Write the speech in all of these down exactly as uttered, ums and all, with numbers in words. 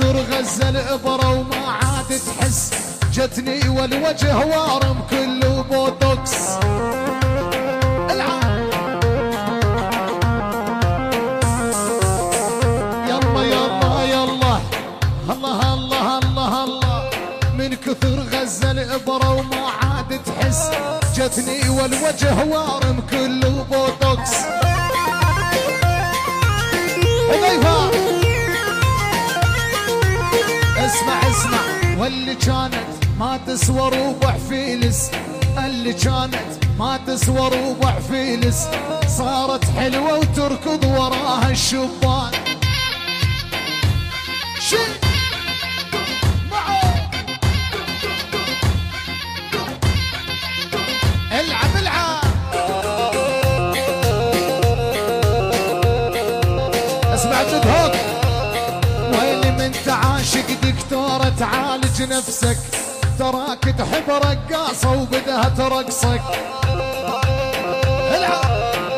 كثر غزة الإبرة وما عاد تحس، جتني والوجه وارم كله بوتوكس. يلا يلا يلا الله الله الله الله، من كثر غزة الإبرة وما عاد تحس، جتني والوجه وارم كله بوتوكس. حذيفة اسمع اسمع، واللي كانت ما تسوى ربع فيلس، اللي كانت ما تسوى ربع فيلس، صارت حلوة وتركض وراها الشبان. شي معه العب العب. اسمع جدهوك، ويلي من تعاشق دكتورة تعالج نفسك، تراك تحب رقاصة وبدها ترقصك. العب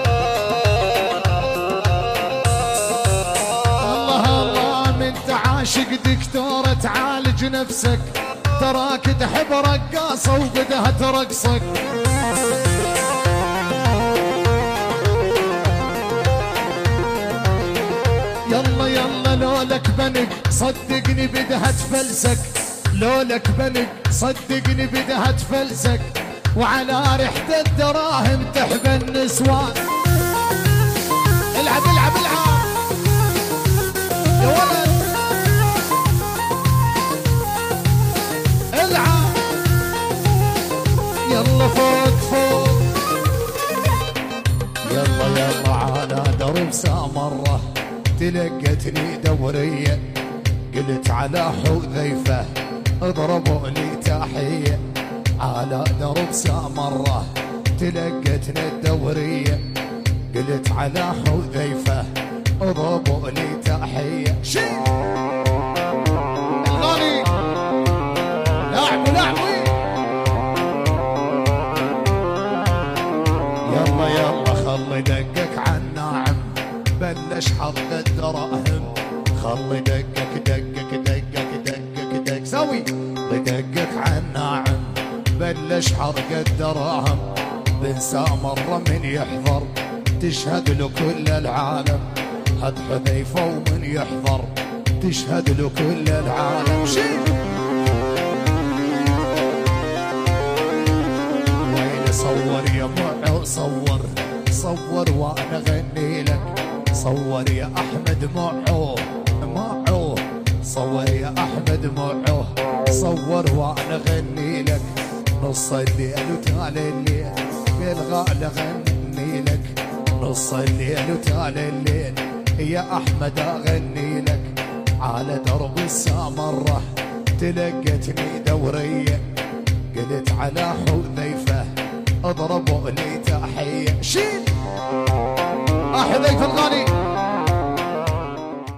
الله الله، من تعاشق دكتورة تعالج نفسك، تراك تحب رقاصة وبدها ترقصك. يلا يلا لولك بنك صدقني بدها تفلسك، لولك بنك صدقني بدها تفلسك، وعلى ريحة الدراهم تحبى النسوان. العب العب العب يا ولد، العب يلا فوق فوق. يلا يلا على درب سامرة تلقتني دورية، قلت على حذيفة اضربوا لي تحية، على درب سامرة تلقتني الدورية، قلت على حذيفة اضربوا لي تحية. شي الغالي لاعب لاعبي. يلا يلا خلي دقك عالناعم، بلش حرق الدراهم، خلي دقك دقك دقك دقك دق سوي دقك عالناعم، بلش حرق الدراهم، بن سامرة من يحضر تشهد له كل العالم، هد حذيفة ومن يحضر تشهد له كل العالم. شي وين صور يا معو صور، صور وانا غني لك، صور يا احمد معو معو، صور يا احمد معو، صور وانا غني لك، نص الليل وتالي الليل بالغالي غني لك، نص الليل وتالي الليل يا احمد اغني لك، على درب السامرة تلقتني دورية، قلت على حذيفة اضربوا لي تحية. شيل